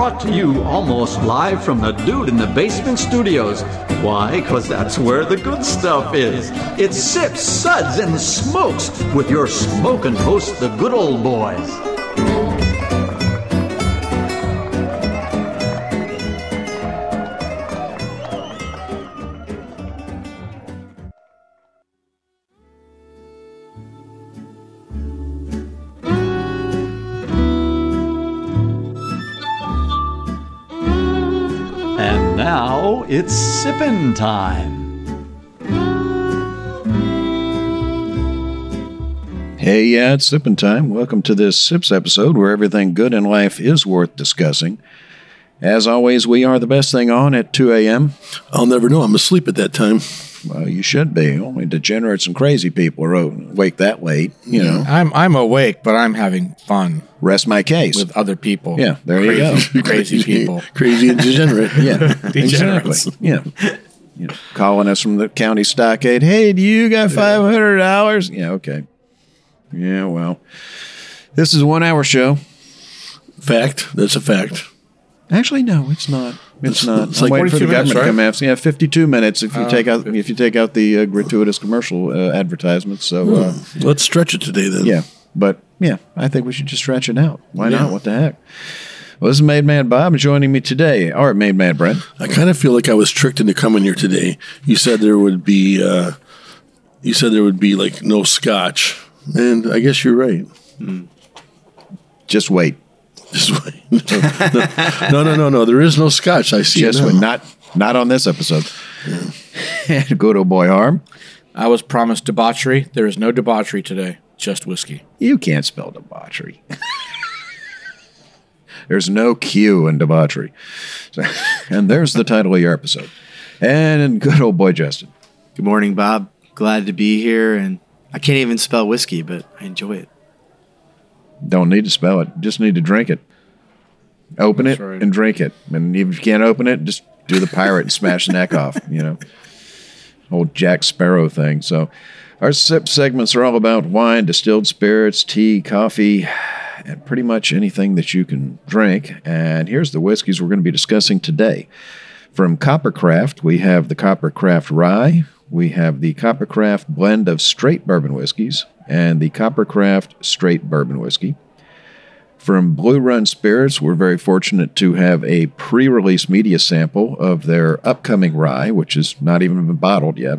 brought to you almost live from the Dude in the Basement studios. Why? Because that's where the good stuff is. It's Sips, Suds, and Smokes with your smoking host, the good old boys. Now it's sippin' time. Hey, yeah, it's sippin' time. Welcome to this Sips episode where everything good in life is worth discussing. As always, we are the best thing on at 2 a.m. I'll never know. I'm asleep at that time. Well, you should be. Only degenerates and crazy people are awake that late, you know. I'm awake, but I'm having fun. Rest my case. With other people. Yeah, there you go. Crazy people. Crazy and degenerate. Yeah, Degenerates. exactly. Yeah. You know, calling us from the county stockade. Hey, do you got $500? Yeah, okay. Yeah, well, this is a 1 hour show. Fact. That's a fact. Actually, no, it's not. It's not. It's I'm like waiting for the 42 government to come minutes, after. Yeah, 52 minutes if you take out the gratuitous commercial advertisements. So let's stretch it today then. yeah, but yeah, I think we should just stretch it out. Why not? What the heck? Well, this is Made Man Bob, and joining me today, or Made Man Brent. I kind of feel like I was tricked into coming here today. You said there would be like no scotch, and I guess you're right. Just wait. Just wait. No. There is no scotch. I see. Just wait. Not on this episode. And good old boy Harm. I was promised debauchery. There is no debauchery today. Just whiskey. You can't spell debauchery. There's no Q in debauchery. So, and there's the title of your episode. And good old boy Justin. Good morning, Bob. Glad to be here. And I can't even spell whiskey, but I enjoy it. Don't need to spell it. Just need to drink it. Open it and drink it. And if you can't open it, just do the pirate and smash the neck off, you know. Old Jack Sparrow thing. So our sip segments are all about wine, distilled spirits, tea, coffee, and pretty much anything that you can drink. And here's the whiskeys we're going to be discussing today. From Coppercraft, we have the Coppercraft Rye. We have the Coppercraft blend of straight bourbon whiskeys and the Coppercraft straight bourbon whiskey. From Blue Run Spirits, we're very fortunate to have a pre-release media sample of their upcoming rye, which has not even been bottled yet.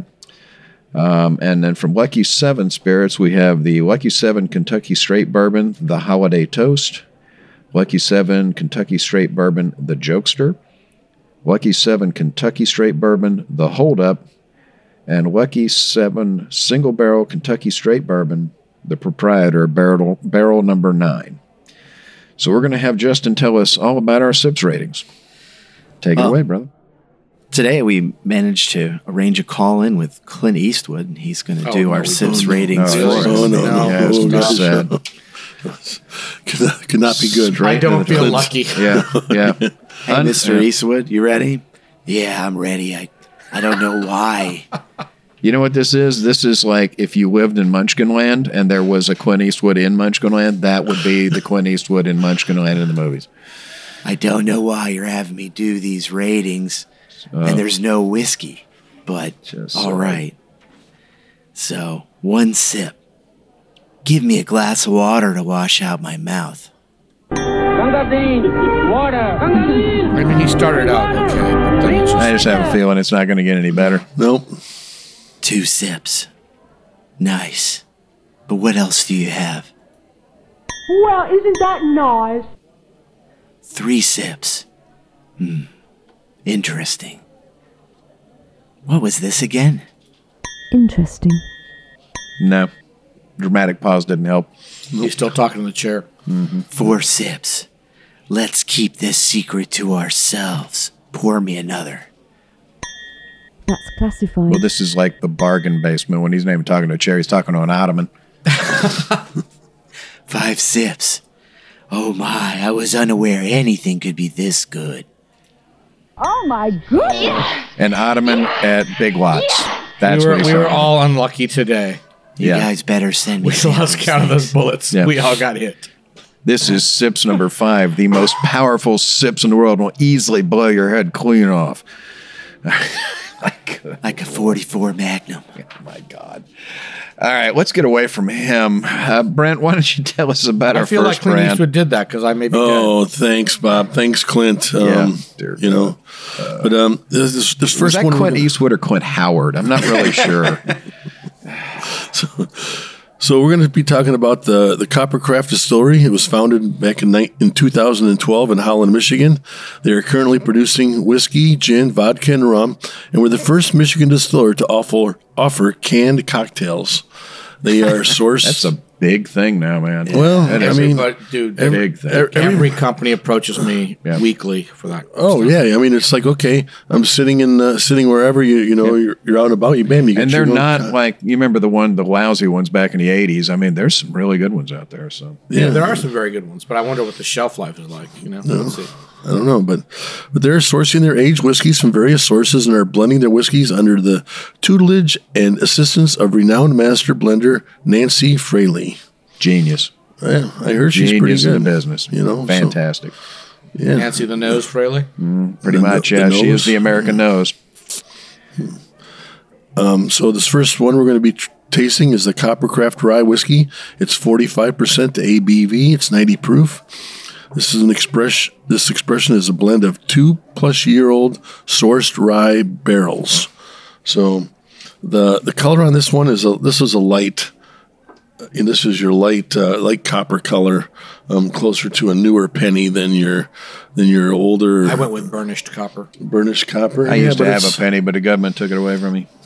And then from Lucky 7 Spirits, we have the Lucky 7 Kentucky Straight Bourbon, the Holiday Toast, Lucky 7 Kentucky Straight Bourbon, the Jokester, Lucky 7 Kentucky Straight Bourbon, the Hold Up, and Lucky 7 Single Barrel Kentucky Straight Bourbon, the Proprietor, barrel number 9. So we're going to have Justin tell us all about our SIPS ratings. Take it away, brother. Today we managed to arrange a call-in with Clint Eastwood, and he's going to do our SIPS ratings for us. That's sad. Could not be good. I don't feel lucky. Yeah. Hey, Mr. Eastwood, you ready? Yeah, I'm ready. I don't know why. You know what this is? This is like if you lived in Munchkinland and there was a Clint Eastwood in Munchkinland, that would be the Clint Eastwood in Munchkinland in the movies. I don't know why you're having me do these ratings, and there's no whiskey, but all right. So, 1 sip. Give me a glass of water to wash out my mouth. Water. I mean, he started out okay, but then it's I just have a feeling it's not going to get any better. Nope. 2 sips. Nice. But what else do you have? Well, isn't that nice? 3 sips. Interesting. What was this again? Interesting. No. Dramatic pause didn't help. He's still talking to the chair. 4 sips. Let's keep this secret to ourselves. Pour me another. That's classified. Well, this is like the bargain basement when he's not even talking to a chair. He's talking to an ottoman. 5 sips. Oh my, I was unaware anything could be this good. Oh my goodness! An ottoman at Big Lots. That's what he's we were talking all unlucky today. You guys better send me We lost samples, count of those thanks. bullets. Yeah. We all got hit. This is sips number 5. The most powerful sips in the world will easily blow your head clean off. Like a 44 Magnum. Oh, my God. All right, let's get away from him. Brent, why don't you tell us about our I feel like first Clint brand? Eastwood did that because I may be Oh, dead. thanks, Bob. Thanks, Clint. Dear You know, but this Was first that one. Clint Eastwood or Clint Howard? I'm not really sure. So we're going to be talking about the Coppercraft Distillery. It was founded back in 2012 in Holland, Michigan. They are currently producing whiskey, gin, vodka, and rum, and we're the first Michigan distiller to offer canned cocktails. They are sourced. That's a big thing now, man. Well, That I is a mean, But, dude, big thing. every company approaches me Yeah. weekly for that. Oh yeah, I mean it's like okay, I'm sitting wherever you're out and about. You bam, you get And your they're little not like, you remember the lousy ones back in the 80s. I mean, there's some really good ones out there. So Yeah, there are some very good ones, but I wonder what the shelf life is like. Let's see. I don't know, but they're sourcing their aged whiskeys from various sources and are blending their whiskeys under the tutelage and assistance of renowned master blender Nancy Fraley. genius. Yeah, I heard she's pretty Genius good in the business. You know, so- Fantastic. yeah. Nancy the Nose Fraley. Pretty The much, no- yeah. the She is nose. the American nose. So this first one we're going to be tasting is the Coppercraft Rye Whiskey. It's 45% ABV. It's 90 proof. This expression is a blend of 2+ year old sourced rye barrels. So the color on this one is a light. And this is your light copper color, closer to a newer penny than your older I went with burnished copper. burnished copper. I used to but have a it's- penny, but the government took it away from me.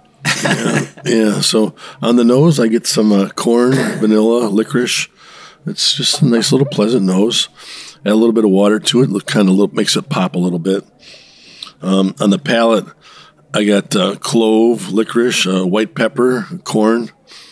Yeah, so on the nose, I get some corn, vanilla, licorice. It's just a nice little pleasant nose. Add a little bit of water to it, makes it pop a little bit. On the palate, I got clove, licorice, white pepper, corn.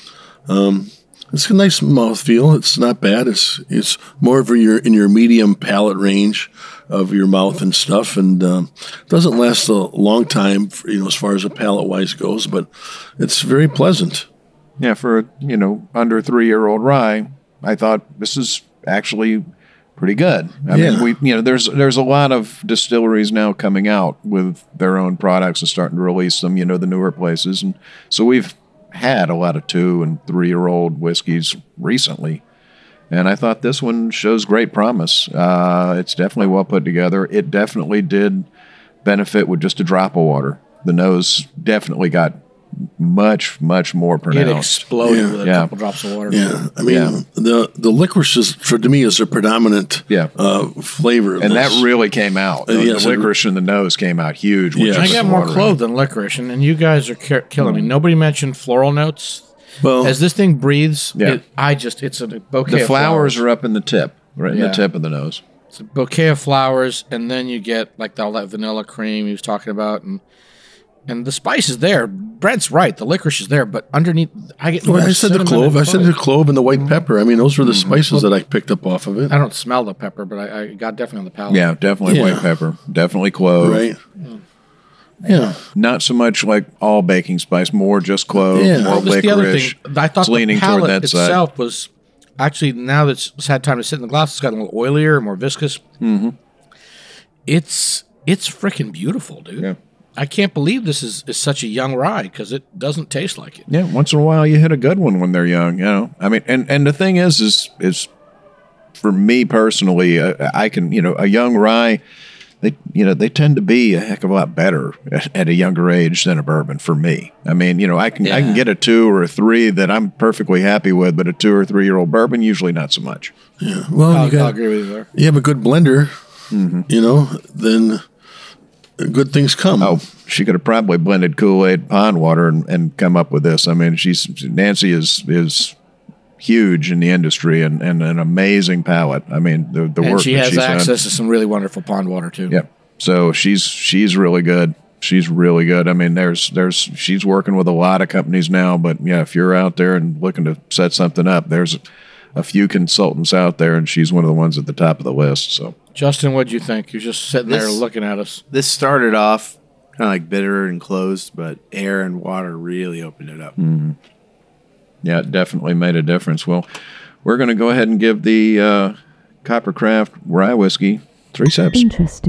It's a nice mouthfeel. It's not bad. It's more of in your medium palate range of your mouth and stuff, and doesn't last a long time, as far as a palate wise goes. But it's very pleasant. Yeah, for under 3-year-old rye, I thought this is actually pretty good. I mean, there's a lot of distilleries now coming out with their own products and starting to release them. The newer places, and so we've had a lot of 2- and 3-year-old whiskeys recently, and I thought this one shows great promise. It's definitely well put together. It definitely did benefit with just a drop of water. The nose definitely got much more It pronounced. exploded with a Yeah. couple drops of water. Yeah, I mean the licorice to me is a predominant flavor, of And this. that really came out. Yes, the it- licorice in the nose came out huge. Yeah. I just got the more water in clove it. than licorice, and you guys are killing me. Nobody mentioned floral notes. Well, As this thing breathes, Yeah. it's a bouquet The of flowers are up in the tip, right in Yeah. the tip of the nose. It's a bouquet of flowers, and then you get like all that vanilla cream he was talking about, and the spice is there. Brent's right, the licorice is there, but underneath, I get. I said the cinnamon clove. and I said the clove and the white pepper. I mean, those were the spices that I picked up off of it. I don't smell the pepper, but I got definitely on the palate. Yeah, definitely Yeah. white pepper, definitely clove. Right. Yeah. Not so much like all baking spice, more just clove, Yeah. more Well, Just the other licorice. thing, I thought It's the leaning toward palate that side. itself was actually, now that it's had time to sit in the glass, it's gotten a little oilier, more viscous. Mm-hmm. It's freaking beautiful, dude. Yeah. I can't believe this is such a young rye because it doesn't taste like it. Yeah, once in a while you hit a good one when they're young. I mean, and the thing is for me personally, I can a young rye. They tend to be a heck of a lot better at a younger age than a bourbon for me. I mean, I can get a 2 or a 3 that I'm perfectly happy with, but a 2 or 3-year-old bourbon usually not so much. Well, I'll agree with you there. you have a good blender, then good things come. Oh, she could have probably blended Kool-Aid pond water and come up with this. I mean, Nancy is huge in the industry and an amazing palate. I mean, the And work she that has she's done. access to some really wonderful pond water too. Yep. So she's really good. She's really good. I mean, she's working with a lot of companies now, but yeah, if you're out there and looking to set something up, there's a few consultants out there, and she's one of the ones at the top of the list. So Justin, what'd you think? You're just sitting there This- looking at us. This started off kind of like bitter and closed, but air and water really opened it up. yeah, it definitely made a difference. Well, we're going to go ahead and give the Coppercraft rye whiskey, 3 sips. Interesting.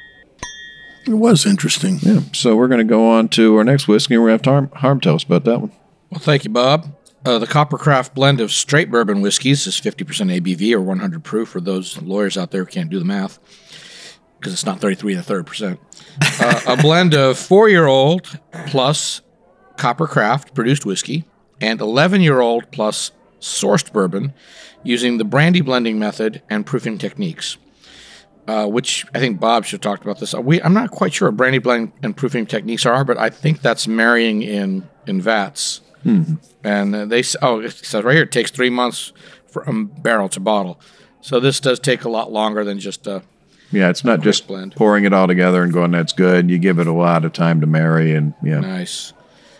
It was interesting. Yeah. So we're going to go on to our next whiskey, and we're going to have Harm tell us about that one. Well, thank you, Bob. The Coppercraft blend of straight bourbon whiskeys is 50% ABV or 100 proof for those lawyers out there who can't do the math, because it's not 33 1/3%. A blend of 4-year-old plus Coppercraft produced whiskey and 11-year-old plus sourced bourbon using the brandy blending method and proofing techniques, which I think Bob should have talked about this. I'm not quite sure what brandy blend and proofing techniques are, but I think that's marrying in vats. Mm-hmm. And it says right here, it takes 3 months from barrel to bottle. So this does take a lot longer than just yeah, it's not just blend. pouring it all together and going, that's good. You give it a lot of time to marry, and yeah. Nice.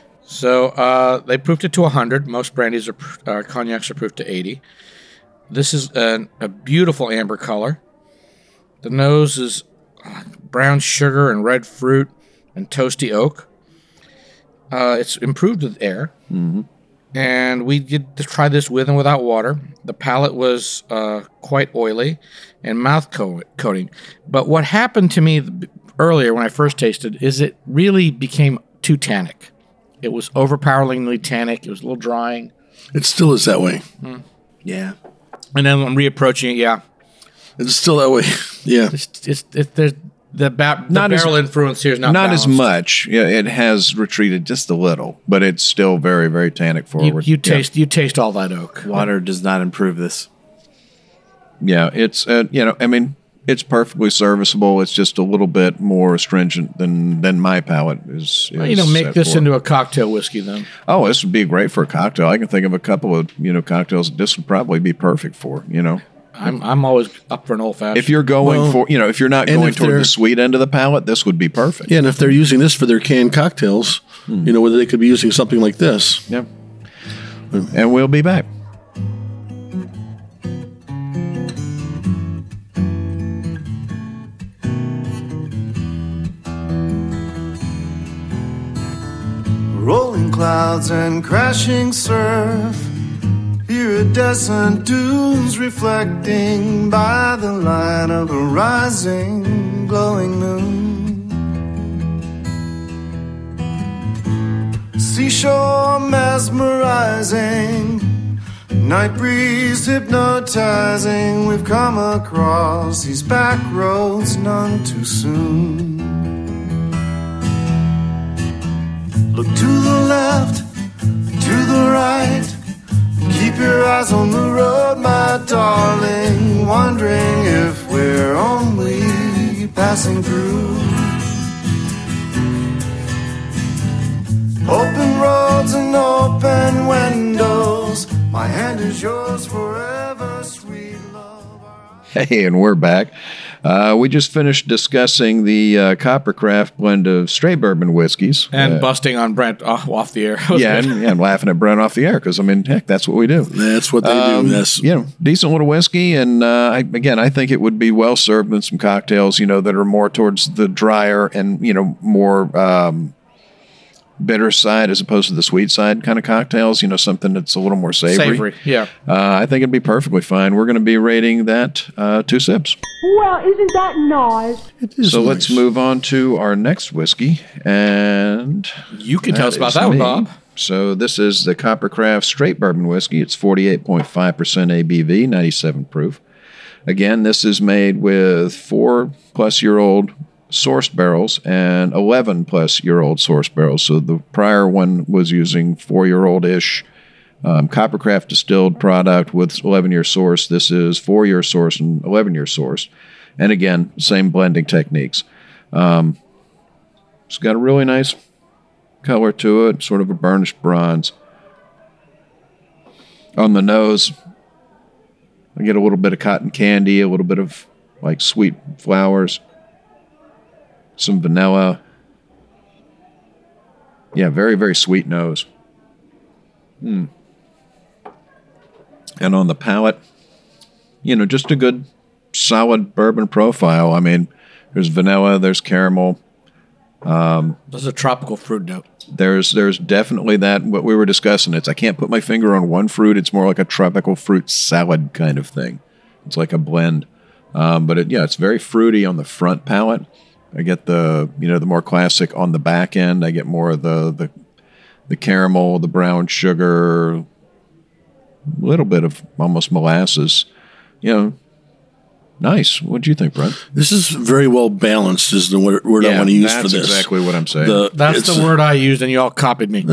So they proofed it to 100. Most brandies cognacs are proofed to 80. This is a beautiful amber color. The nose is brown sugar and red fruit and toasty oak. It's improved with air. Mm-hmm. And we did try this with and without water. The palate was quite oily and mouth coating. But what happened to me earlier when I first tasted is it really became too tannic. It was overpoweringly tannic. It was a little drying. It still is that way. Yeah. And then I'm reapproaching it, yeah. It's still that way. Yeah. The barrel influence here is not as balanced. much. Yeah, it has retreated just a little, but it's still very, very tannic forward. You taste all that oak. Water does not improve this. Yeah, it's it's perfectly serviceable. It's just a little bit more astringent than my palate is. Make this into a cocktail whiskey then. Oh, this would be great for a cocktail. I can think of a couple of cocktails that this would probably be perfect for. I'm always up for an old fashioned. If you're going if you're not going toward the sweet end of the palate, this would be perfect. Yeah, and if they're using this for their canned cocktails, whether they could be using something like this. Yeah. And we'll be back. Rolling clouds and crashing surf. Iridescent dunes reflecting by the light of a rising, glowing moon. Seashore mesmerizing, night breeze hypnotizing. We've come across these back roads none too soon. Look to the left, to the right. Keep your eyes on the road, my darling, wondering if we're only passing through. Open roads and open windows, my hand is yours forever, sweet love. Hey, and we're back. We just finished discussing the Coppercraft blend of straight bourbon whiskeys. And busting on Brent off the air. And laughing at Brent off the air because, heck, that's what we do. That's what they do. Yes. Decent little whiskey. And I think it would be well served in some cocktails, that are more towards the drier and, more bitter side as opposed to the sweet side kind of cocktails, something that's a little more savory. Yeah. I think it'd be perfectly fine. We're going to be rating that 2 sips. Well, isn't that nice? It is So nice. let's move on to our next whiskey. And you can tell us about is that one, me. Bob. So this is the Coppercraft Straight Bourbon Whiskey. It's 48.5% ABV, 97 proof. Again, this is made with 4+-year-old sourced barrels and 11+-year-old sourced barrels. So the prior one was using 4-year-old-ish Coppercraft distilled product with 11-year source. This is 4-year source and 11-year source. And again, same blending techniques. It's got a really nice color to it, sort of a burnished bronze. On the nose, I get a little bit of cotton candy, a little bit of like sweet flowers. Some vanilla. Yeah, very, very sweet nose. And on the palate, just a good, solid bourbon profile. There's vanilla, there's caramel. There's a tropical fruit note. There's definitely that, what we were discussing. I can't put my finger on one fruit. It's more like a tropical fruit salad kind of thing. It's like a blend. But it's very fruity on the front palate. I get the more classic on the back end. I get more of the caramel, the brown sugar, a little bit of almost molasses. Nice. What do you think, Brent? This is very well balanced. Is the word I want to use for this. That's exactly what I'm saying. That's the word I used, and you all copied me. we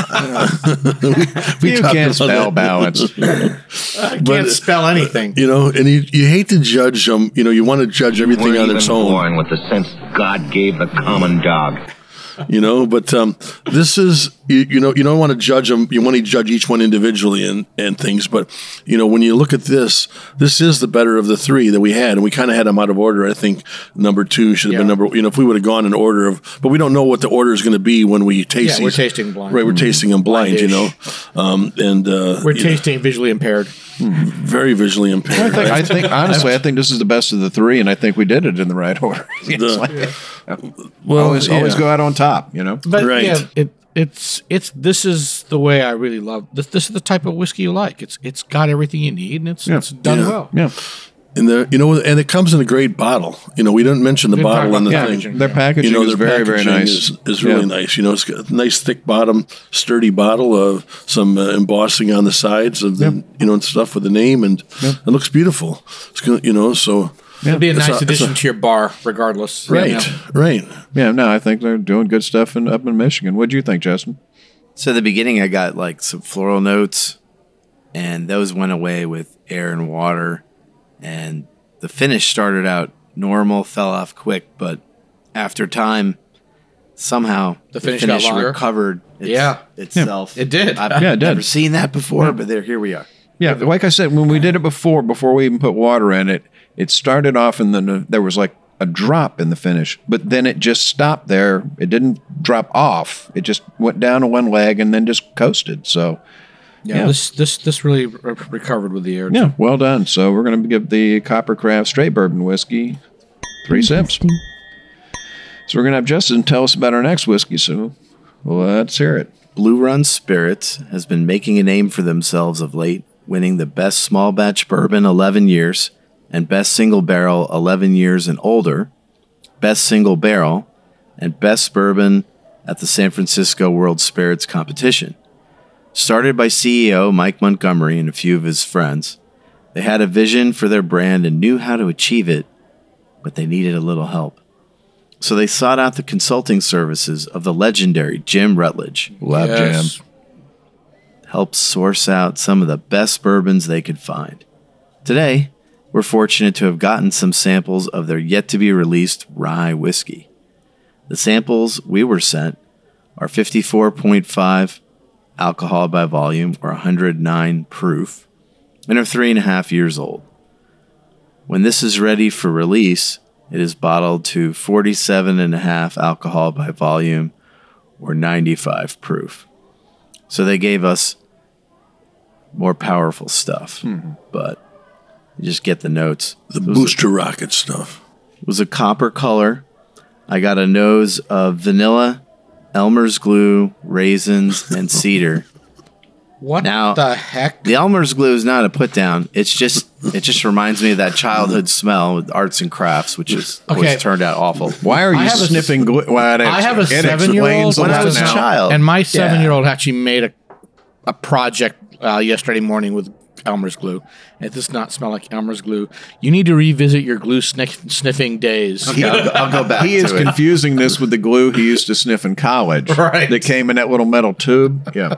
can't spell balance. I can't spell anything. And you hate to judge them. You want to judge everything on its own. Born with the sense God gave the common dog. But this is you don't want to judge them. You want to judge each one individually and things. But when you look at this is the better of the three that we had, and we kind of had them out of order. I think number 2 should have been number. If we would have gone in order of, but we don't know what the order is going to be when we taste. Yeah, we're tasting blind. Right, we're tasting them blind. We're tasting visually impaired. Very visually impaired. I think honestly, I think this is the best of the three, and I think we did it in the right order. Always go out on top. But right. This is the way I really love this. This is the type of whiskey you like. It's got everything you need, and it's done well. Yeah. And and it comes in a great bottle. We didn't mention the bottle and the thing. Their packaging is very, very nice. Is really nice. It's got a nice thick bottom, sturdy bottle of some embossing on the sides of the and stuff with the name, and it looks beautiful. It's good, so. It'd be a nice addition to your bar, regardless. Right. Yeah, no, I think they're doing good stuff up in Michigan. What do you think, Justin? So at the beginning, I got like some floral notes, and those went away with air and water. And the finish started out normal, fell off quick, but after time, somehow the finish got longer. Recovered itself. It did. I've never seen that before, but here we are. Yeah, like I said, when we did it before we even put water in it, it started off and there was like a drop in the finish, but then it just stopped there. It didn't drop off. It just went down to one leg and then just coasted. So, this really recovered with the air. Yeah, well done. So we're going to give the Coppercraft Straight Bourbon Whiskey 3 sips. So we're going to have Justin tell us about our next whiskey. So let's hear it. Blue Run Spirits has been making a name for themselves of late, winning the Best Small Batch Bourbon 11 years and Best Single Barrel 11 years and older, Best Single Barrel, and Best Bourbon at the San Francisco World Spirits Competition. Started by CEO Mike Montgomery and a few of his friends, they had a vision for their brand and knew how to achieve it, but they needed a little help. So they sought out the consulting services of the legendary Jim Rutledge. Love Jim. Helped source out some of the best bourbons they could find. Today, we're fortunate to have gotten some samples of their yet-to-be-released rye whiskey. The samples we were sent are 54.5 alcohol by volume, or 109 proof, and are 3.5 years old. When this is ready for release, it is bottled to 47.5 alcohol by volume, or 95 proof. So they gave us more powerful stuff, but you just get the notes. The booster rocket stuff. It was a copper color. I got a nose of vanilla, Elmer's glue, raisins, and cedar. What the heck? The Elmer's glue is not a put down. It just reminds me of that childhood smell with arts and crafts, which is always turned out awful. Why are you sniffing glue? I have a 7-year-old when I was a child, and my 7-year-old actually made a project yesterday morning with Elmer's glue. It does not smell like Elmer's glue. You need to revisit your glue sniffing days. Okay, I'll go back. He is confusing this with the glue he used to sniff in college. Right. That came in that little metal tube. Yeah.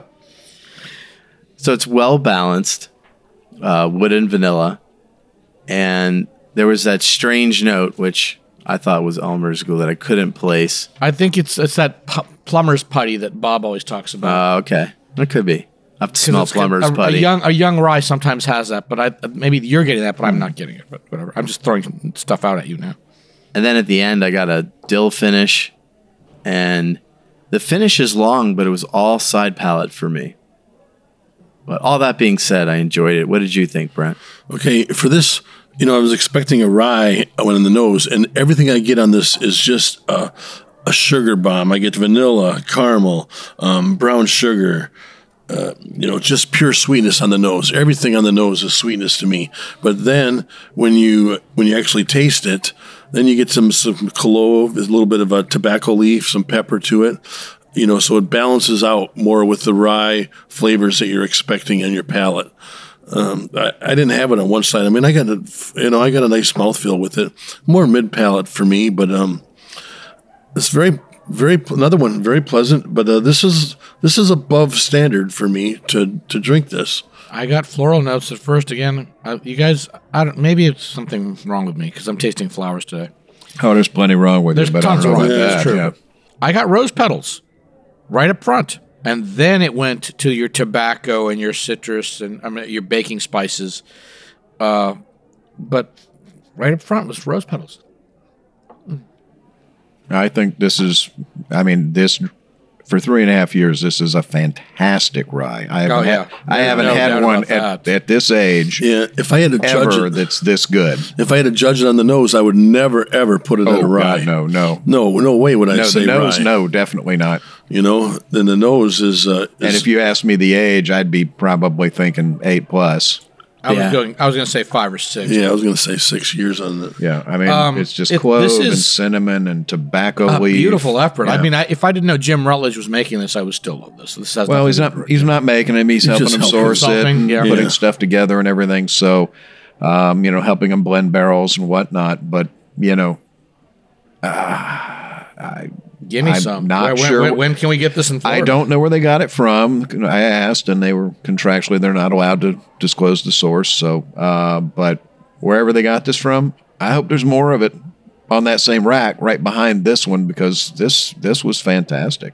So it's well balanced, wood and vanilla, and there was that strange note which I thought was Elmer's glue that I couldn't place. I think it's that plumber's putty that Bob always talks about. Okay, it could be. I have to smell plumber's putty. A young rye sometimes has that, but maybe you're getting that, but I'm not getting it. But whatever. I'm just throwing stuff out at you now. And then at the end, I got a dill finish, and the finish is long, but it was all side palate for me. But all that being said, I enjoyed it. What did you think, Brent? Okay, for this, I was expecting a rye one in the nose, and everything I get on this is just a sugar bomb. I get vanilla, caramel, brown sugar, just pure sweetness on the nose. Everything on the nose is sweetness to me. But then when you actually taste it, then you get some clove, a little bit of a tobacco leaf, some pepper to it. So it balances out more with the rye flavors that you're expecting in your palate. I didn't have it on one side. I mean, I got a nice mouthfeel with it, more mid palate for me, but it's another one very pleasant. But this is above standard for me to drink this. I got floral notes at first. Again, you guys, maybe it's something wrong with me because I'm tasting flowers today. Oh, there's plenty wrong with it. There's tons wrong with that. True. Yeah. I got rose petals right up front. And then it went to your tobacco and your citrus and your baking spices. But right up front was rose petals. I think this, for 3.5 years, this is a fantastic rye. I haven't had one at this age. Yeah, if I had to judge it, that's this good. If I had to judge it on the nose, I would never ever put it in a rye. God, no way would I say the nose, rye. No, definitely not. Then the nose is. And if you asked me the age, I'd be probably thinking 8+. I was going to say 5 or 6. Yeah, I was going to say 6 years on that. Yeah, it's just clove and cinnamon and tobacco leaf. Beautiful effort. Yeah. If I didn't know Jim Rutledge was making this, I would still love this. He's not making him. He's helping him source it and putting stuff together and everything. So, helping him blend barrels and whatnot. But give me some. Not sure. When can we get this in Florida? I don't know where they got it from. I asked, and they were contractually they're not allowed to disclose the source. So, but wherever they got this from, I hope there's more of it on that same rack right behind this one because this was fantastic.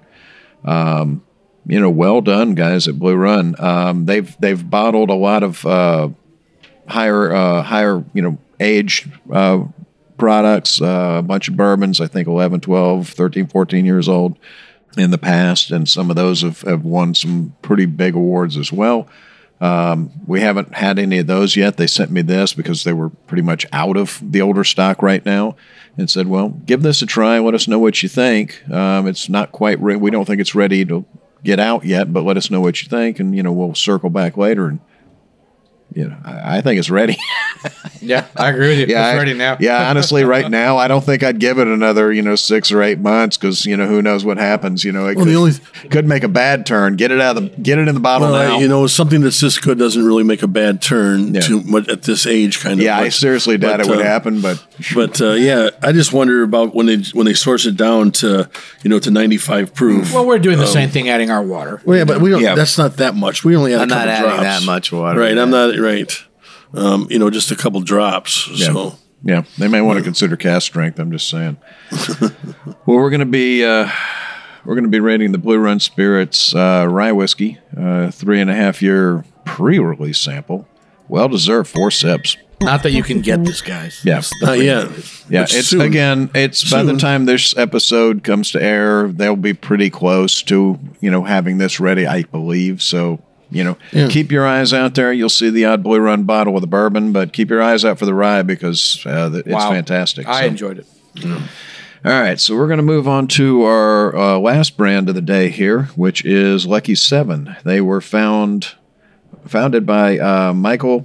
Well done, guys at Blue Run. They've bottled a lot of higher aged products, a bunch of bourbons, I think 11, 12, 13, 14 years old in the past, and some of those have won some pretty big awards as well. We haven't had any of those yet. They sent me this because they were pretty much out of the older stock right now and said, well, give this a try. Let us know what you think. It's not quite ready. We don't think it's ready to get out yet, but let us know what you think, and, we'll circle back later and I think it's ready. Yeah, I agree with you. Yeah, it's ready now. Yeah, honestly, right now, I don't think I'd give it another, 6 or 8 months because, who knows what happens. It could make a bad turn. Get it in the bottle now. Something that's this good doesn't really make a bad turn too much at this age, kind of. Yeah, I seriously doubt it would happen, but I just wonder about when they source it down to 95 proof. Well, we're doing the same thing, adding our water. Well, yeah, but we don't. Yeah. That's not that much. We only add a couple drops. I'm not adding that much water. Right, I'm not right. Just a couple drops. Yeah. So they may want to consider cast strength. I'm just saying. Well, we're going to be rating the Blue Run Spirits rye whiskey, 3.5 year pre-release sample. Well deserved 4 sips. Not that you can get this, guys. Yeah, yeah. It's soon. By the time this episode comes to air, they'll be pretty close to having this ready, I believe. So. Keep your eyes out there. You'll see the odd Blue Run bottle with a bourbon, but keep your eyes out for the rye because it's fantastic. I enjoyed it. Yeah. All right, so we're going to move on to our last brand of the day here, which is Lucky 7. They were founded by Michael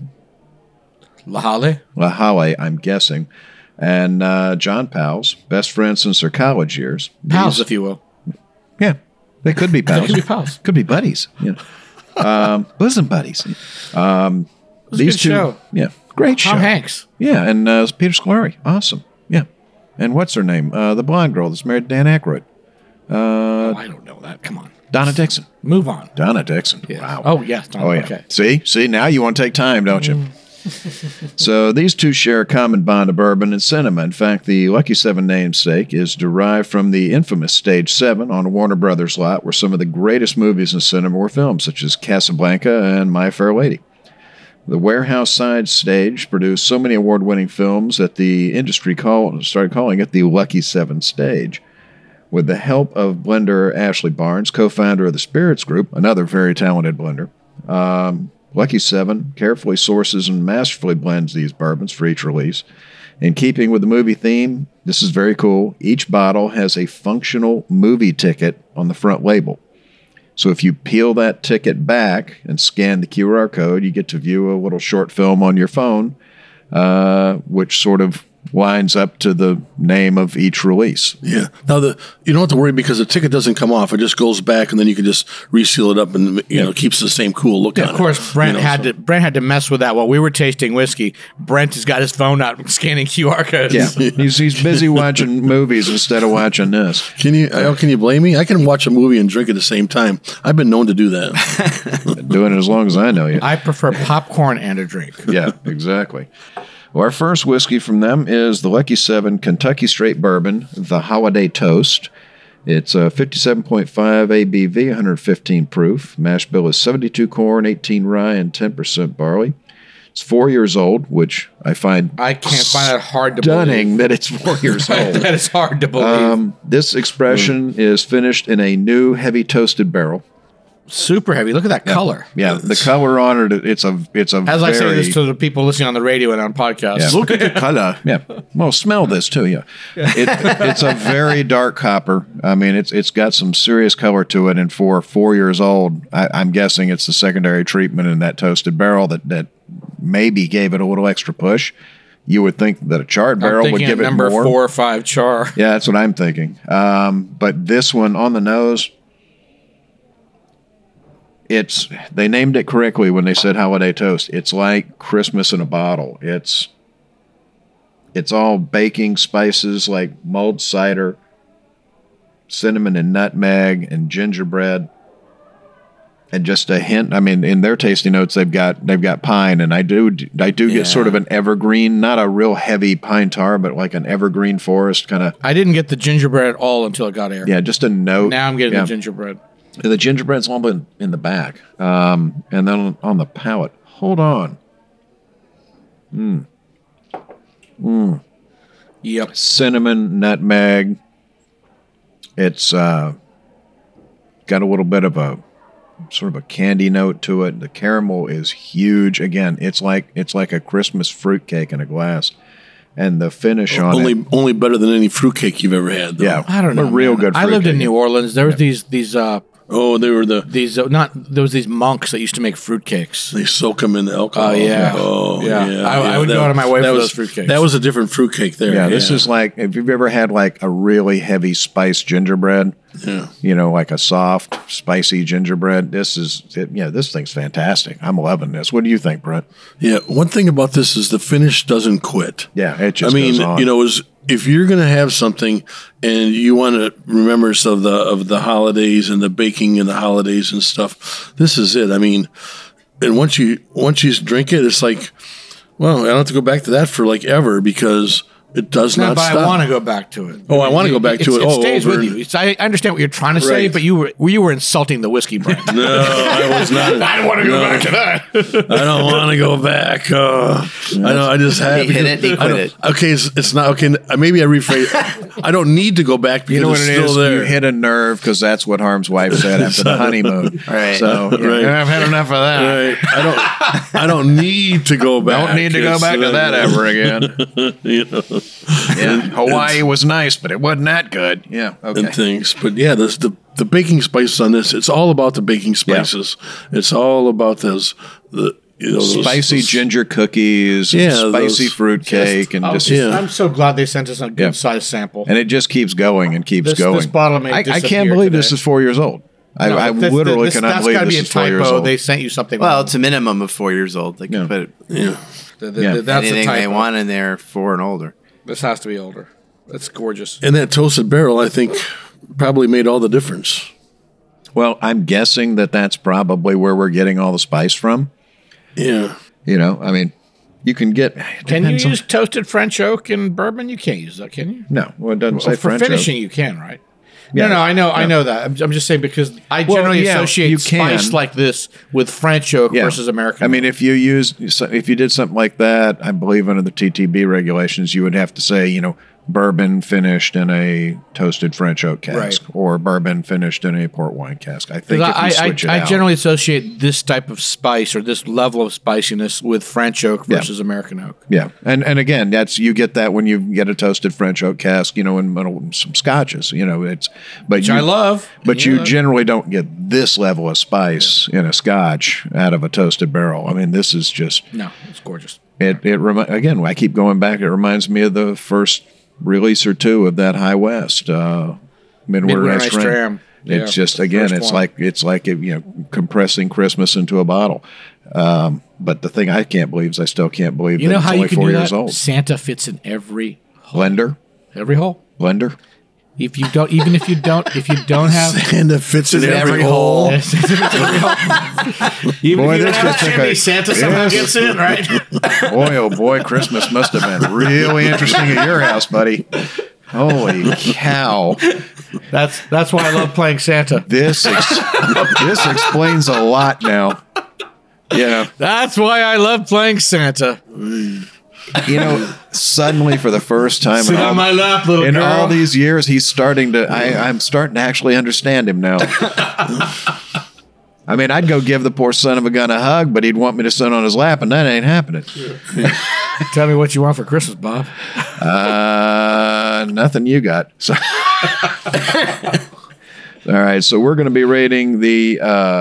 Lahale, I'm guessing, and John Powles, best friends since their college years. Pals, if you will. Yeah, they could be pals. They could be pals. Could be buddies. Bosom buddies. These two, show. Yeah, great show. Tom Hanks. Yeah, and Peter Scolari. Awesome. Yeah. And what's her name? The blonde girl that's married to Dan Aykroyd. I don't know that. Come on. Donna Dixon. Move on. Donna Dixon. Yeah. Wow. Oh, yes. Donna. Oh, yeah. Okay. See, now you want to take time, don't you? So these two share a common bond of bourbon and cinema. In fact, the Lucky 7 namesake is derived from the infamous Stage 7 on a Warner Brothers lot where some of the greatest movies in cinema were filmed, such as Casablanca and My Fair Lady. The warehouse side stage produced so many award-winning films that the industry started calling it the Lucky 7 stage. With the help of blender Ashley Barnes, co-founder of the Spirits Group, another very talented blender, Lucky 7 carefully sources and masterfully blends these bourbons for each release. In keeping with the movie theme, this is very cool. Each bottle has a functional movie ticket on the front label. So if you peel that ticket back and scan the QR code, you get to view a little short film on your phone, which sort of lines up to the name of each release. Yeah. Now you don't have to worry because the ticket doesn't come off; it just goes back, and then you can just reseal it up, and keeps the same cool look on it. Of course, Brent had to mess with that while we were tasting whiskey. Brent has got his phone out scanning QR codes. Yeah, he's busy watching movies instead of watching this. Can you blame me? I can watch a movie and drink at the same time. I've been known to do that. Doing it as long as I know you. I prefer popcorn and a drink. Yeah, exactly. Well, our first whiskey from them is the Lucky 7 Kentucky Straight Bourbon, the Holiday Toast. It's 57.5 ABV, 115 proof. Mash bill is 72 corn, 18 rye, and 10% barley. It's 4 years old, which I can't find that hard to stunning believe. that it's 4 years old. That is hard to believe. This expression is finished in a new heavy toasted barrel. Super heavy. Look at that color. Yeah, the color on it, it's a As I say this to the people listening on the radio and on podcasts. Yeah. Look at the color. Yeah. Well, smell this too. Yeah. It's a very dark copper. I mean, it's got some serious color to it. And for 4 years old, I'm guessing it's the secondary treatment in that toasted barrel that maybe gave it a little extra push. You would think that a charred barrel would give it number more. 4 or 5 char. Yeah, that's what I'm thinking. But this one on the nose, they named it correctly when they said holiday toast. It's like Christmas in a bottle. It's all baking spices like mulled cider, cinnamon and nutmeg, and gingerbread, and just a hint. I mean, in their tasting notes, they've got pine, and I do get sort of an evergreen, not a real heavy pine tar, but like an evergreen forest kind of. I didn't get the gingerbread at all until it got air. Yeah, just a note. Now I'm getting the gingerbread. And the gingerbread's all in the back. And then on the palate. Hold on. Yep. Cinnamon, nutmeg. It's got a little bit of a sort of a candy note to it. The caramel is huge. Again, it's like a Christmas fruitcake in a glass. And the finish on it. Only better than any fruitcake you've ever had, though. Yeah. I don't know. A real good I lived in fruitcake. New Orleans. There was these there was these monks that used to make fruitcakes. They soak them in the alcohol. Oh, yeah. Oh, Yeah. yeah. I would go out of my way for those fruitcakes. That was a different fruitcake there. Yeah, this is like, if you've ever had like a really heavy spiced gingerbread, like a soft, spicy gingerbread, this thing's fantastic. I'm loving this. What do you think, Brett? Yeah, one thing about this is the finish doesn't quit. Yeah, it just goes on. If you're going to have something and you want to remember some of the holidays and the baking and the holidays and stuff, this is it. I mean, and once you drink it, it's like, well, I don't have to go back to that for like ever because it does not stop. I want to go back to it. Oh, I want to go back to it. It stays with you. I understand what you're trying to say, but you were insulting the whiskey brand. No, I was not. I don't want to go back to that. I don't want to go back. I know. I just had. He hit it. He quit it. Okay, it's not okay. Maybe I rephrase. I don't need to go back because You know what it's it still is? there. You hit a nerve because that's what Harm's wife said after the honeymoon. Right. So Right. I've had enough of that. Right. I don't need to go back. Don't need to go back to that ever again. Yeah, Hawaii was nice, but it wasn't that good. Yeah, okay. And things, but yeah, the baking spices on this. It's all about the baking spices. Yeah. It's all about those spicy ginger cookies, spicy fruitcake, and I'm so glad they sent us a good size sample. And it just keeps going and keeps going. This bottle may I can't believe this is 4 years old. I literally cannot believe this is 4 years old. They sent you something. Well, it's a minimum of 4 years old. They can put that's anything they want in there 4 and older. This has to be older. That's gorgeous. And that toasted barrel, I think, probably made all the difference. Well, I'm guessing that's probably where we're getting all the spice from. Yeah. I mean, you can get. Can you use toasted French oak in bourbon? You can't use that, can you? No. Well, it doesn't say French oak. For finishing, you can, right? Yeah. No, I know that. I'm just saying because I generally associate spice like this with French oak versus American. I mean, if you did something like that, I believe under the TTB regulations, you would have to say, bourbon finished in a toasted French oak cask, Right. or bourbon finished in a port wine cask. I think if you switch it I out, generally associate this type of spice or this level of spiciness with French oak versus American oak. yeah, and again, you get that when you get a toasted French oak cask, in some scotches, Which I love. But you generally don't get this level of spice in a scotch out of a toasted barrel. I mean, this is just No, it's gorgeous. again, I keep going back. It reminds me of the first release or two of that High West Midwinter Night's Dram. It's just again, it's like compressing Christmas into a bottle. But the thing I can't believe is I still can't believe that it's how only you can 4 do years that? old. Santa fits in every Blender, hole. blender. If you don't have Santa fits in every hole. Even Boy, if you this don't have just a took chimney, a- Santa somehow Yes. gets in, right? Boy, oh boy, Christmas must have been really interesting at your house, buddy. Holy cow! That's why I love playing Santa. This explains a lot now. Yeah, That's why I love playing Santa. suddenly for the first time Sit on my lap, little in girl. all these years, he's starting to. I'm starting to actually understand him now. I mean, I'd go give the poor son of a gun a hug, but he'd want me to sit on his lap, and that ain't happening. Tell me what you want for Christmas, Bob. Nothing you got. So. All right, so we're going to be rating the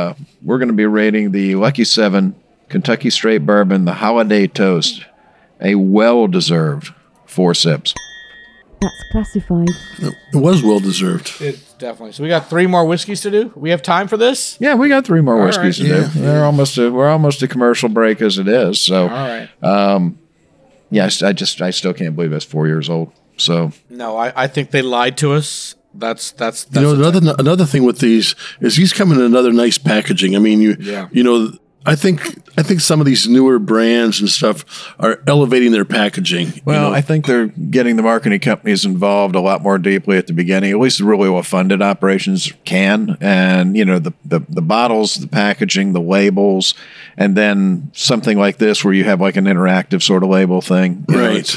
Lucky 7 Kentucky Straight Bourbon, the Holiday Toast, a well-deserved 4 sips. That's classified. It was well deserved. It's definitely. So we got 3 more whiskeys to do. We have time for this? Yeah, we got 3 more All whiskeys right. to do. We're almost a commercial break as it is. So, All right. yes, I still can't believe it's 4 years old. So, No, I think they lied to us. That's Another thing with these is these come in another nice packaging. I mean, I think some of these newer brands and stuff are elevating their packaging. well, I think they're getting the marketing companies involved a lot more deeply at the beginning. At least the really well-funded operations can, and the bottles, the packaging, the labels, and then something like this where you have like an interactive sort of label thing. Right.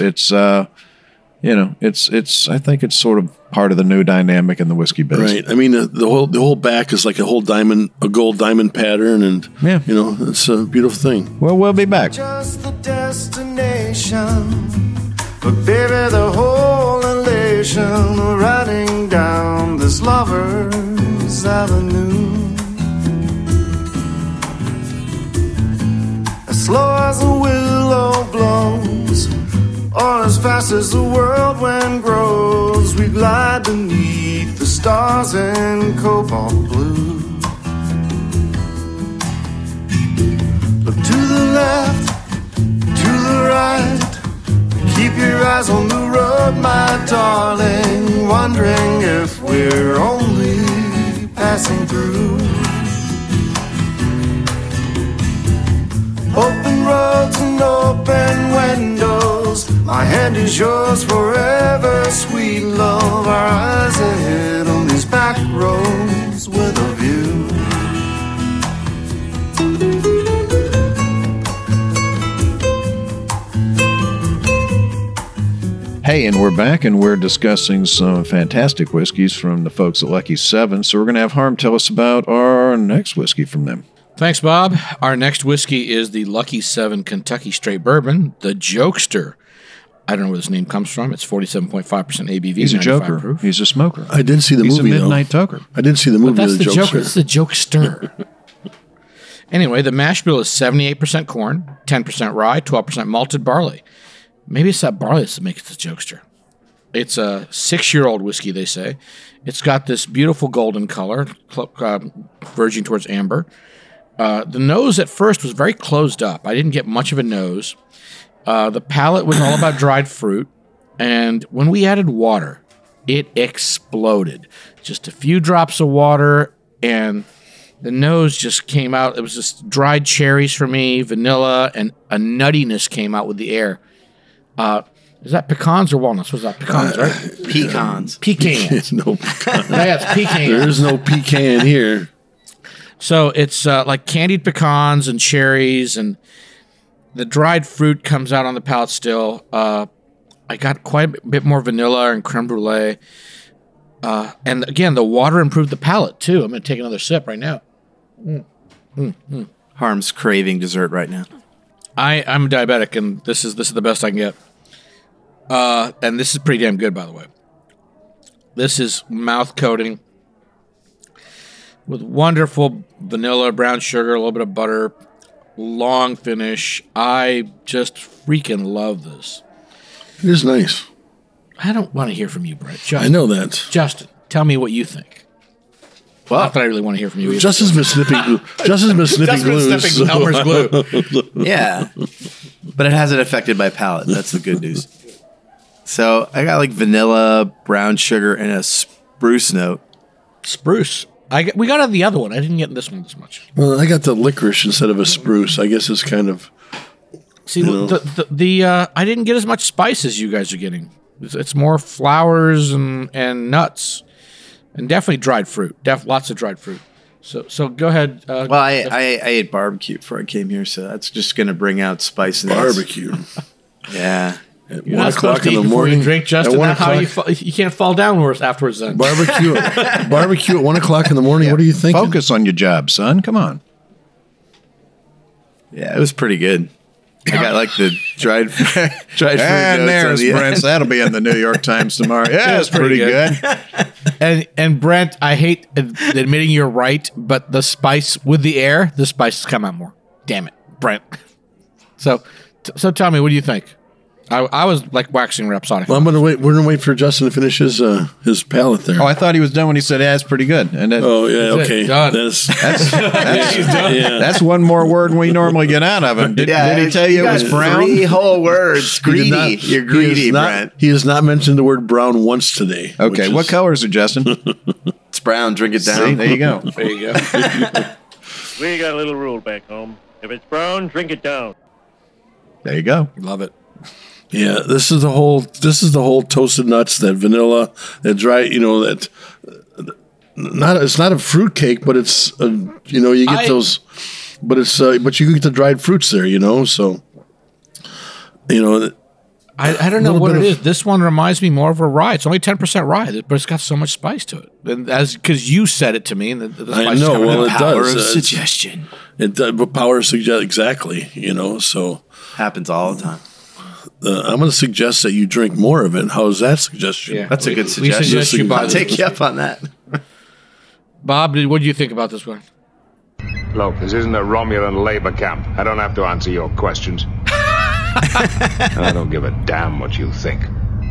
It's I think it's sort of part of the new dynamic in the whiskey biz. Right. I mean, the whole back is like a gold diamond pattern, and Yeah. it's a beautiful thing. Well, we'll be back. Just the destination, but baby, the whole elation of riding down this lover's avenue. As slow as a willow blows, or as fast as the whirlwind grows, we glide beneath the stars in cobalt blue. Look to the left, to the right, keep your eyes on the road, my darling, wondering if we're only passing through. Open roads and open windows, my hand is yours forever, sweet love. Our eyes ahead on these back roads with a view. Hey, and we're back, and we're discussing some fantastic whiskeys from the folks at Lucky 7. So we're going to have Harm tell us about our next whiskey from them. Thanks, Bob. Our next whiskey is the Lucky 7 Kentucky Straight Bourbon, the Jokester. I don't know where this name comes from. It's 47.5% ABV. He's a 95 joker. proof. He's a smoker. I did see the He's movie. a midnight toker. I did see the movie. That's of the the Joker. Jokester. This is the Jokester. Anyway, the mash bill is 78% corn, 10% rye, 12% malted barley. Maybe it's that barley that makes the Jokester. It's a 6-year-old whiskey, they say. It's got this beautiful golden color, verging towards amber. The nose at first was very closed up. I didn't get much of a nose. The palate was all about dried fruit. And when we added water, it exploded. Just a few drops of water, and the nose just came out. It was just dried cherries for me, vanilla, and a nuttiness came out with the air. Is that pecans or walnuts? What's that? Pecans, right? Pecans. Pecans. No, Yeah, it's pecans. there's no pecan here. So it's like candied pecans and cherries, and the dried fruit comes out on the palate still. I got quite a bit more vanilla and creme brulee. And again, the water improved the palate too. I'm going to take another sip right now. Harm's craving dessert right now. I'm diabetic, and this is the best I can get. And this is pretty damn good, by the way. This is mouth coating with wonderful vanilla, brown sugar, a little bit of butter, long finish. I just freaking love this. It is nice. I don't want to hear from you, Brett. Justin, I know that. Justin, tell me what you think. Well, not that I really want to hear from you either. Justin's been sniffing glue. Justin's been sniffing glue. Sniffing Elmer's glue. Yeah. But it hasn't affected my palate. That's the good news. So I got like vanilla, brown sugar, and a spruce note. Spruce. We got the other one. I didn't get this one as much. Well, I got the licorice instead of a spruce. I guess it's kind of... See, I didn't get as much spice as you guys are getting. It's more flowers and nuts. And definitely dried fruit. Lots of dried fruit. So go ahead. Well, I ate barbecue before I came here, so that's just going to bring out spice. Barbecue. Yeah. At You're 1 not supposed o'clock to in eat the before morning. you drink, Justin. At 1 That's how o'clock. you can't fall down afterwards then. Barbecue at 1 o'clock in the morning. What are you thinking? Focus on your job, son. Come on. Yeah, it was pretty good. I got like the dried fruit And notes there's on the Brent. end. That'll be in the New York Times tomorrow. Yeah, it's pretty good. And Brent, I hate admitting you're right, but the spice with the air, the spices come out more. Damn it, Brent. So tell me, what do you think? I was like waxing rhapsodic. Well, we're gonna wait for Justin to finish his palate there. Oh, I thought he was done when he said, "Yeah, it's pretty good." And that, Oh yeah, That's it. okay. Done. that's one more word than we normally get out of him. Did he tell you it was brown? 3 whole words. He did Greedy. not- You're greedy, Brent. He has not mentioned the word brown once today. Okay, which what is- color is it, Justin? It's brown. Drink it down. See, there you go. There you go. We got a little rule back home. If it's brown, drink it down. There you go. Love it. Yeah, this is the whole toasted nuts, that vanilla, that dry, that it's not a fruit cake, but it's you get those, but it's but you get the dried fruits there, so I don't know what it is. This one reminds me more of a rye. It's only 10% rye, but it's got so much spice to it. And because you said it to me, and the spice I know. Well, it Power does. of suggestion. It does, but power suggest exactly, so Happens all the time. I'm going to suggest that you drink more of it. How's that suggestion? Yeah. That's a good We suggestion. suggest you buy I'll this. take you up on that. Bob, what do you think about this one? Look, this isn't a Romulan labor camp. I don't have to answer your questions. I don't give a damn what you think.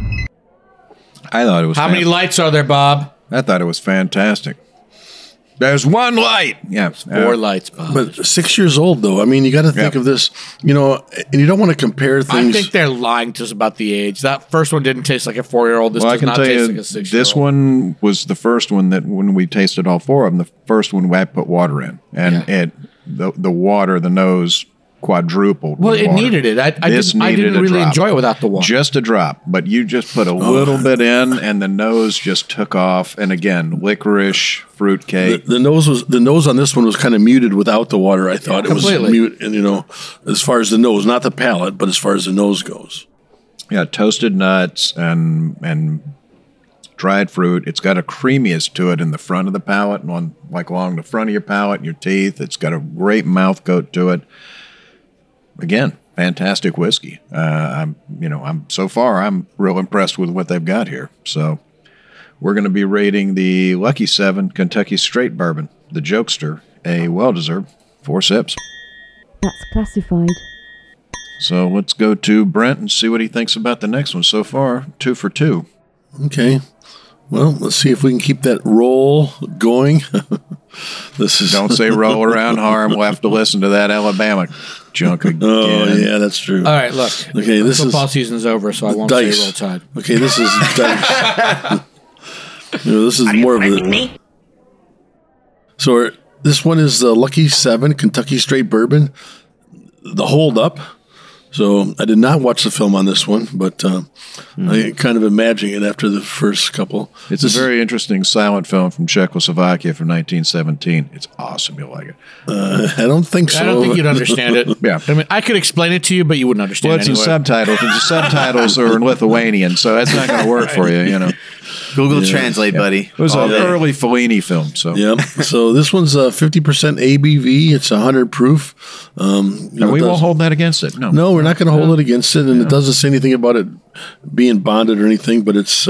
I thought it was. How many lights are there, Bob? I thought it was fantastic. There's one light. Yeah, 4 lights, Bob. But 6 years old, though. I mean, you got to think of this, and you don't want to compare I things. think they're lying to us about the age. That first one didn't taste like a 4-year-old. This Well, I does can not tell taste you, like a 6-year-old. this one was the first one that when we tasted all 4 of them, the first one I put water in, and the water, the nose quadrupled. Well, with it water. needed it. I This didn't needed a really drop. enjoy it without the water. Just a drop, but you just put a little bit in, and the nose just took off. And again, licorice, fruitcake. The nose on this one was kind of muted without the water. I thought it was completely. mute, and as far as the nose, not the palate, but as far as the nose goes. Yeah, toasted nuts and dried fruit. It's got a creaminess to it in the front of the palate, and along the front of your palate and your teeth. It's got a great mouth coat to it. Again, fantastic whiskey. I'm real impressed with what they've got here. So we're going to be rating the Lucky 7 Kentucky Straight Bourbon, the Jokester, a well-deserved 4 sips. That's classified. So let's go to Brent and see what he thinks about the next one. So far, 2 for 2. Okay. Well, let's see if we can keep that roll going. Don't say roll around harm. We'll have to listen to that Alabama junk again. Oh, yeah, that's true. All right, look. Okay, this football is season's over, so I won't dice. say roll tide. Okay, this is dice. This is more of a. So this one is the Lucky 7 Kentucky Straight Bourbon. The Hold Up. So I did not watch the film on this one, but I kind of imagining it after the first couple. It's a very interesting silent film from Czechoslovakia from 1917. It's awesome. You'll like it. I don't think so. I don't think you'd understand it. Yeah. I mean, I could explain it to you, but you wouldn't understand Well, it it's in anyway. subtitles, and the subtitles are in Lithuanian, so that's not going to work for you, you know. Google Translate, buddy. It was All an day. early Fellini film, so. Yep. So this one's 50% ABV. It's 100 proof. And we won't hold that against it. No, we're not going to hold it against it, and it doesn't say anything about it being bonded or anything. But it's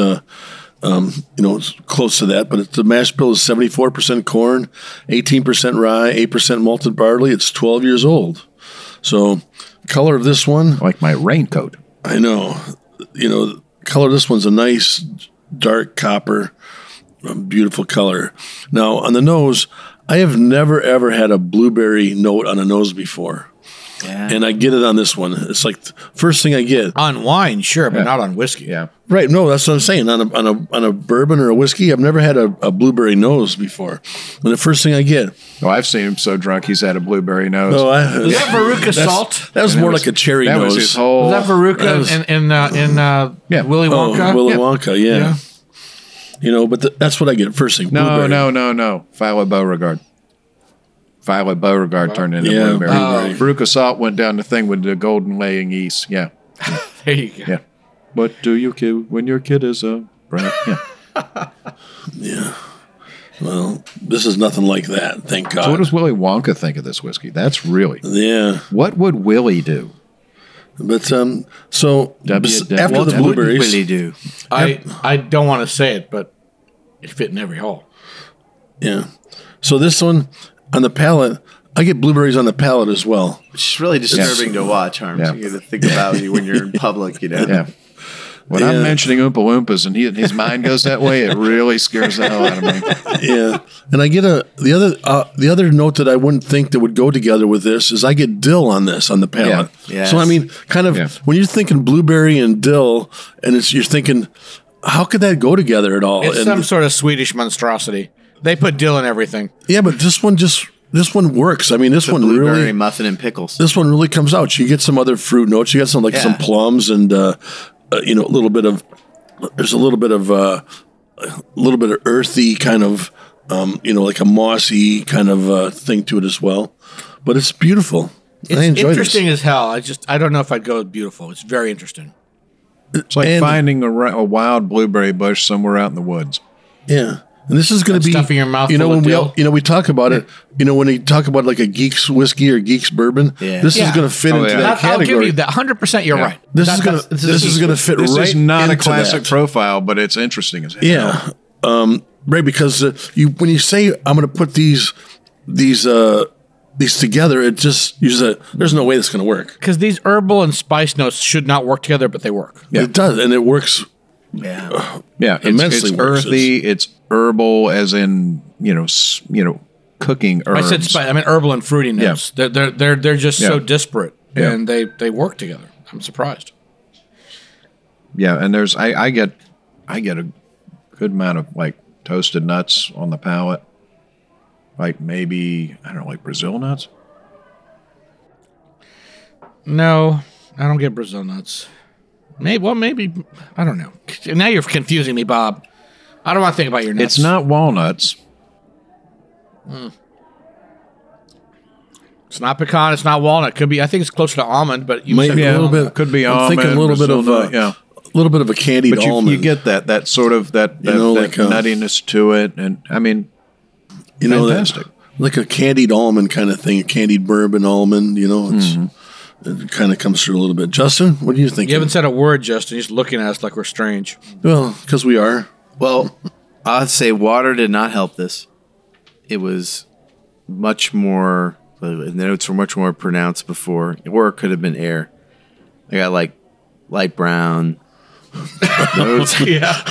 it's close to that. But the mash bill is 74% corn, 18% rye, 8% malted barley. It's 12 years old. So, color of this one, like my raincoat. I know. Color of this one's a nice dark copper, beautiful color. Now on the nose, I have never ever had a blueberry note on a nose before. Yeah. And I get it on this one. It's like the first thing I get on wine, sure, but not on whiskey. Yeah, right. No, that's what I'm saying. On a bourbon or a whiskey, I've never had a blueberry nose before. And the first thing I get, I've seen him so drunk he's had a blueberry nose. Was that Veruca salt? That was more like a cherry that nose. Was his whole. Was that Veruca in Willy Wonka? Willy Wonka, yeah. But that's what I get first thing. No. Blueberry. Violet Beauregard. Violet Beauregard turned into blueberry. Veruca Salt went down the thing with the golden laying yeast. Yeah. There you go. Yeah. What do you do when your kid is a brat? Yeah. Yeah. Well, this is nothing like that, thank God. So what does Willy Wonka think of this whiskey? That's really. Yeah. What would Willy do? But so after the blueberries, what would Willy do? I don't want to say it, but it fit in every hole. Yeah. So this one on the palate, I get blueberries on the palate as well. It's really disturbing to watch, Harms. Yeah. You got to think about you when you're in public, Yeah. When I'm mentioning Oompa Loompas and his mind goes that way, it really scares the hell out of me. Yeah, and I get the other note that I wouldn't think that would go together with this is I get dill on this on the palate. Yeah. Yes. So I mean, kind of when you're thinking blueberry and dill, and you're thinking, how could that go together at all? It's some sort of Swedish monstrosity. They put dill in everything. Yeah, but this one works. I mean, this one blueberry really muffin and pickles. This one really comes out. You get some other fruit notes. You got some some plums and a little bit of earthy kind of like a mossy kind of thing to it as well. But it's beautiful. I enjoy interesting this. as hell. I don't know if I'd go with beautiful. It's very interesting. It's like finding a wild blueberry bush somewhere out in the woods. Yeah. And this is going to be stuffing your mouth full when of dill. we talk about it. When you talk about like a Geek's whiskey or Geek's bourbon, this is going to fit into that category. I'll give you that 100%. You're right. This is going to fit right. This is not a into classic that. profile, but it's interesting as hell. Yeah, right. Because when you say I'm going to put these together, it just there's no way that's going to work. Because these herbal and spice notes should not work together, but they work. Yeah. It does, and it works. Yeah, immensely it's works. earthy. It's herbal, as in cooking herbs. I said spice. I mean herbal and fruity notes. Yeah. They're just so disparate, and they work together. I'm surprised. Yeah, and I get a good amount of like toasted nuts on the palate, like maybe like Brazil nuts. No, I don't get Brazil nuts. Maybe I don't know. Now you're confusing me, Bob. I don't want to think about your nuts. It's not walnuts. It's not pecan. It's not walnut. Could be. I think it's closer to almond, but you maybe said a little bit. Could be I'm almond. thinking a little bit of a little bit of a candied but almond. you get that sort of that nuttiness to it, and I mean, fantastic. Like a candied almond kind of thing, a candied bourbon almond. It kind of comes through a little bit. Justin, what do you think? You haven't said a word, Justin. You're just looking at us like we're strange. Well, because we are. Well, I'd say water did not help this. It was much more, the notes were much more pronounced before, or it could have been air. I got like light brown notes. Yeah.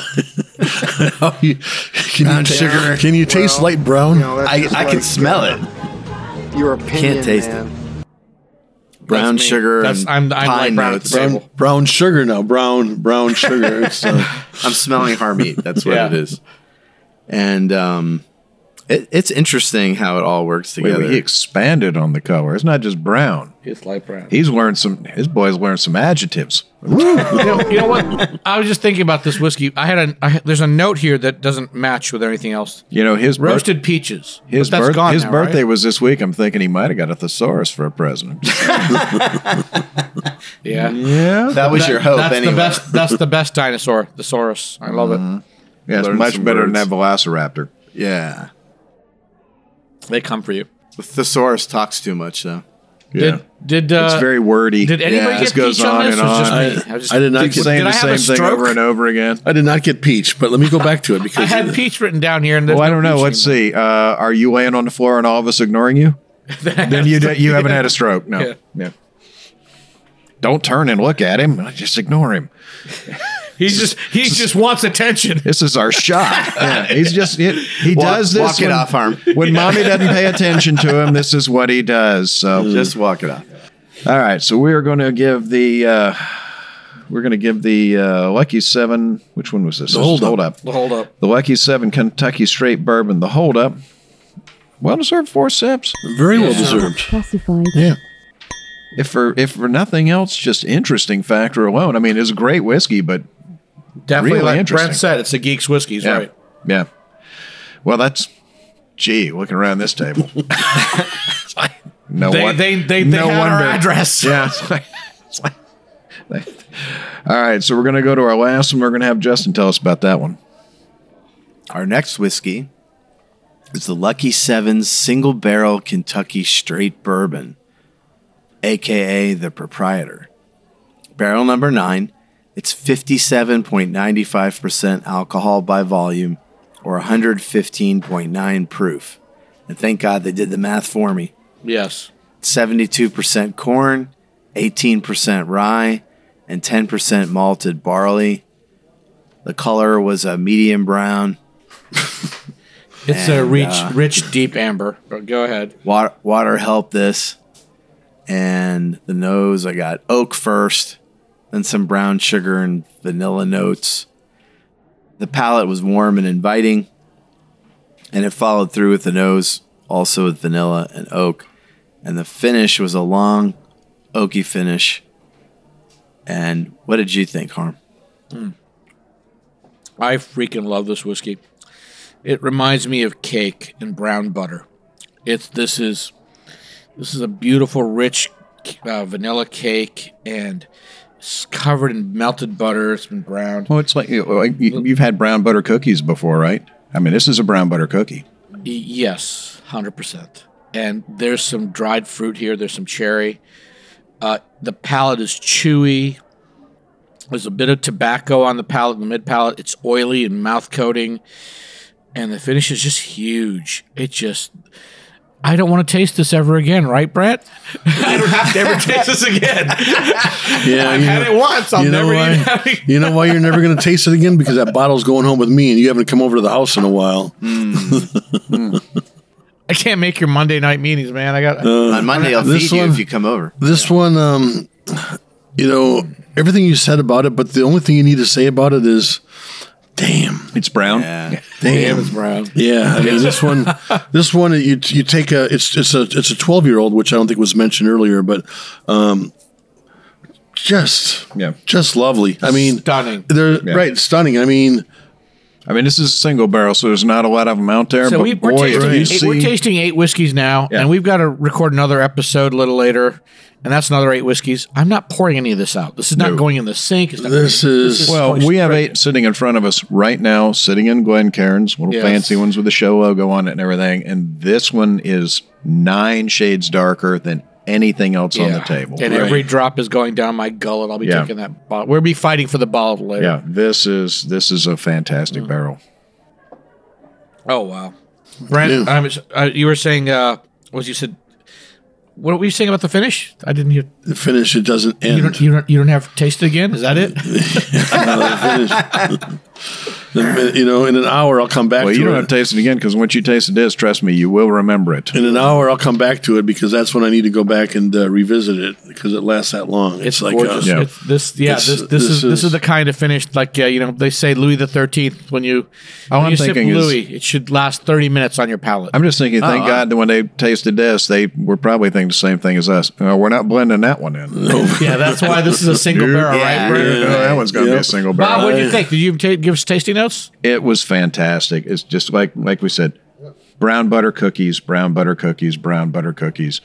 Can you taste light brown? I can smell it. Your opinion, Can't taste it. Brown sugar. I'm pine like brown at the notes. table. Brown sugar now. Brown sugar. It's, I'm smelling harmeat. That's what it is. And It's interesting how it all works together. He expanded on the color. It's not just brown. It's light brown. His boys learned some adjectives. You know what? I was just thinking about this whiskey. There's a note here that doesn't match with anything else. You know, his roasted peaches. His birthday right? was this week. I'm thinking he might have got a thesaurus for a present. Yeah. That was your hope. Anyway. That's the best dinosaur, thesaurus. I love it. Yeah, it's much better than that Velociraptor. Yeah. They come for you. The thesaurus talks too much, though. Yeah. It's very wordy. Did anybody get goes peach on this? and on. I did not get saying the same thing over and over again. I did not get peach, but let me go back to it because I had peach written down here. And I don't know. Let's see. Are you laying on the floor and all of us ignoring you? Then you haven't had a stroke. No. Yeah. Don't turn and look at him. Just ignore him. He just wants attention. This is our shot. Yeah, he does this. Walk it off, Harm. When mommy doesn't pay attention to him, this is what he does. So just walk it off. All right. So we're going to give the Lucky 7. Which one was this? The Hold Up. The Hold Up. The Lucky 7 Kentucky Straight Bourbon. The Hold Up. Well deserved 4 sips. Very well deserved. Classified. Yeah. If for nothing else, just interesting factor alone. I mean, it's a great whiskey, but definitely really like interesting. Brent said, it's a geek's whiskey, right? Yeah. Well, looking around this table. They had our address. Yeah. All right, so we're going to go to our last one. We're going to have Justin tell us about that one. Our next whiskey is the Lucky 7 Single Barrel Kentucky Straight Bourbon, a.k.a. the Proprietor. Barrel number 9. It's 57.95% alcohol by volume, or 115.9 proof. And thank God they did the math for me. Yes. 72% corn, 18% rye, and 10% malted barley. The color was a medium brown. It's a rich, deep amber. Go ahead. Water helped this. And the nose, I got oak first, then some brown sugar and vanilla notes. The palate was warm and inviting, and it followed through with the nose, also with vanilla and oak. And the finish was a long, oaky finish. And what did you think, Harm? I freaking love this whiskey. It reminds me of cake and brown butter. This is a beautiful, rich vanilla cake, and it's covered in melted butter. It's been browned. Well, it's like you've had brown butter cookies before, right? I mean, this is a brown butter cookie. Yes, 100%. And there's some dried fruit here. There's some cherry. The palate is chewy. There's a bit of tobacco on the palate, the mid palate. It's oily and mouth coating. And the finish is just huge. I don't want to taste this ever again, right, Brett? I don't have to ever taste this again. Yeah, I've had it once. I'll never eat it. You know why you're never going to taste it again? Because that bottle's going home with me, and you haven't come over to the house in a while. I can't make your Monday night meetings, man. On Monday, I'll feed you if you come over. This one, everything you said about it, but the only thing you need to say about it is, damn, it's brown. Yeah. Damn, it's brown. Yeah, I mean this one, you take it's a 12-year-old, which I don't think was mentioned earlier, but just lovely. I mean, stunning. Right, stunning. I mean, this is a single barrel, so there's not a lot of them out there. So but we're tasting 8 whiskeys now, and we've got to record another episode a little later, and that's another 8 whiskeys. I'm not pouring any of this out. This is not going in the sink. We have 8 sitting in front of us right now, sitting in Glencairn's, little fancy ones with the show logo on it and everything. And this one is 9 shades darker than anything else on the table. And every drop is going down my gullet. I'll be taking that bottle. We'll be fighting for the bottle later. Yeah, this is a fantastic barrel. Oh, wow. Brent, you were saying, what were you saying about the finish? I didn't hear. The finish, it doesn't end. You don't have taste it again? Is that it? In an hour I'll come back to it. Well, you don't have to taste it again because once you taste this, trust me, you will remember it. In an hour I'll come back to it because that's when I need to go back and revisit it because it lasts that long. It's like this is the kind of finish like they say Louis the 13th when you sip Louis, it should last 30 minutes on your palate. I'm just thinking, thank God that when they tasted this, they were probably thinking the same thing as us. We're not blending that one in. No. Yeah, that's why this is a single barrel, right? No, that one's going to be a single barrel. Bob, what did you think? Did you give us tasting notes? It was fantastic. It's just like we said, brown butter cookies, brown butter cookies, brown butter cookies.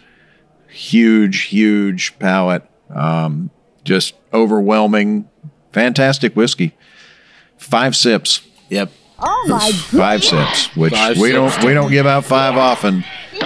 Huge palate. Just overwhelming. Fantastic whiskey. 5 sips. Yep. Oh my goodness. 5 sips, which we don't give out 5 often.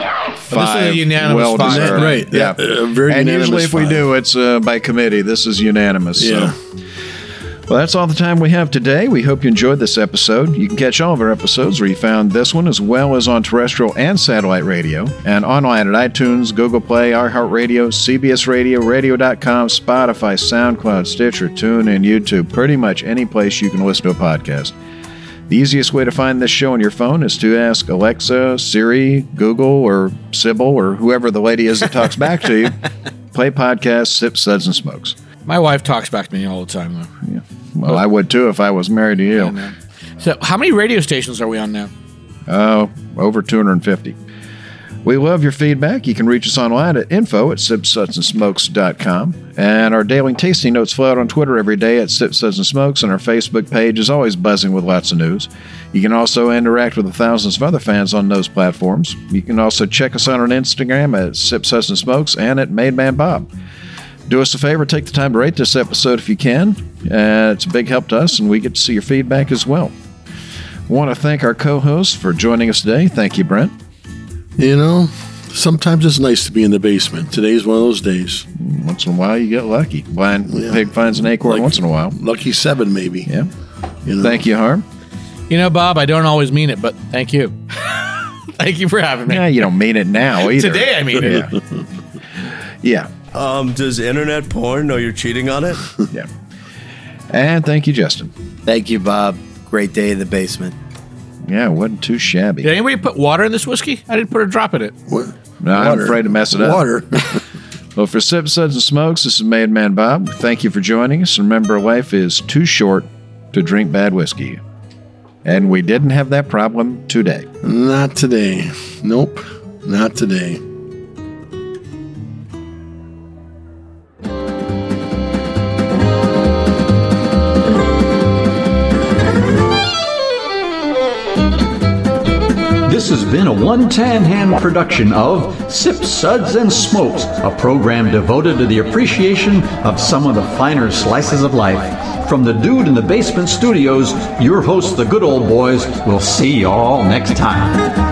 5 well deserved. Right. Yeah. Very and unanimous usually if we 5. do, it's by committee. This is unanimous. Yeah. So. Well, that's all the time we have today. We hope you enjoyed this episode. You can catch all of our episodes where you found this one, as well as on terrestrial and satellite radio, and online at iTunes, Google Play, iHeartRadio, CBS Radio, Radio.com, Spotify, SoundCloud, Stitcher, TuneIn, YouTube, pretty much any place you can listen to a podcast. The easiest way to find this show on your phone is to ask Alexa, Siri, Google, or Sybil, or whoever the lady is that talks back to you. Play podcast, Sip, Suds, and Smokes. My wife talks back to me all the time, though. Yeah. Well, I would too if I was married to you. Yeah, so, how many radio stations are we on now? Over 250. We love your feedback. You can reach us online at info@sipsudsandsmokes.com. And our daily tasting notes flow out on Twitter every day at Sip, Suds, and Smokes, and our Facebook page is always buzzing with lots of news. You can also interact with the thousands of other fans on those platforms. You can also check us out on Instagram at Sip, Suds, and Smokes and at Made Man Bob. Do us a favor, take the time to rate this episode if you can. It's a big help to us, and we get to see your feedback as well. I want to thank our co-hosts for joining us today. Thank you, Brent. Sometimes it's nice to be in the basement. Today's one of those days. Once in a while, you get lucky. Blind pig finds an acorn once in a while. Lucky 7, maybe. Yeah. Thank you, Harm. Bob, I don't always mean it, but thank you. Thank you for having me. Yeah, you don't mean it now either. Today I mean it. Yeah. Does internet porn know you're cheating on it? Yeah. And thank you, Justin. Thank you, Bob. Great day in the basement. Yeah, it wasn't too shabby. Did anybody put water in this whiskey? I didn't put a drop in it. What? No, I'm afraid to mess it up. Water. Well, for Sip, Suds, and Smokes, this is Made Man Bob. Thank you for joining us. Remember, life is too short to drink bad whiskey. And we didn't have that problem today. Not today. Nope. Not today. This has been a One Tan Hand production of Sip, Suds, and Smokes, a program devoted to the appreciation of some of the finer slices of life. From the Dude in the Basement Studios, your hosts, the Good Old Boys, will see you all next time.